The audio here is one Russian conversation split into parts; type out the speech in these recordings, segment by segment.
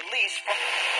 release from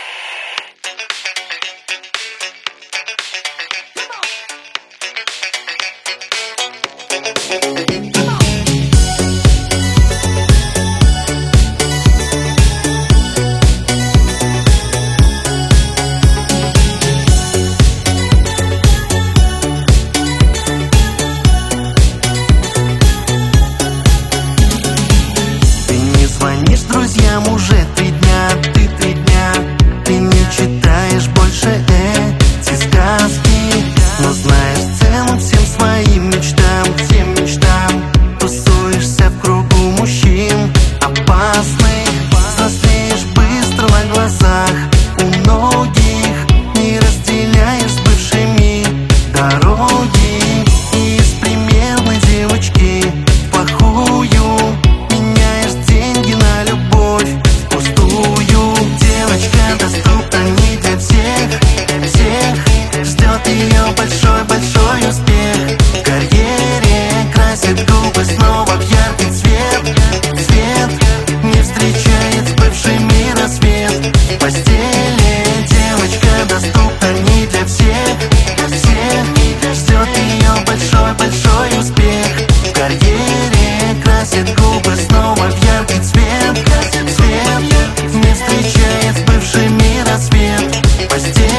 друзьям уже 3 дня, ты 3 дня. Ты не читаешь больше эти сказки, но знаешь цену всем своим мечтам, всем мечтам. Тусуешься в кругу мужчин опасных, взрослеешь быстро на глазах у многих, не разделяешь с бывшими дороги. И из примерной девочки в плохую меняешь деньги на любовь впустую. Девочка доступна не для всех, всех. Ждет ее большой-большой успех в карьере, красит губы снова в яркий цвет, цвет. Не встречает с бывшими рассвет в постели. Девочка доступна не для всех, всех. Ждет ее большой-большой успех в карьере, красит губы снова в яркий цвет, цвет. Не встречает с бывшими рассвет в постели.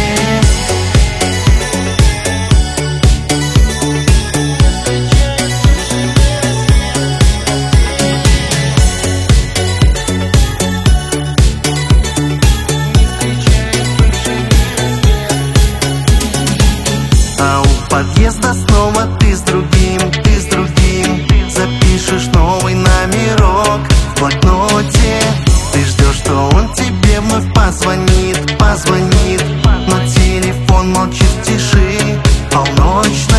А у подъезда снова ты с другим, ты с другим. Запишешь новый номерок в блокноте. Ты ждешь, что он тебе вновь позвонит, позвонит, но телефон молчит в тиши полночь.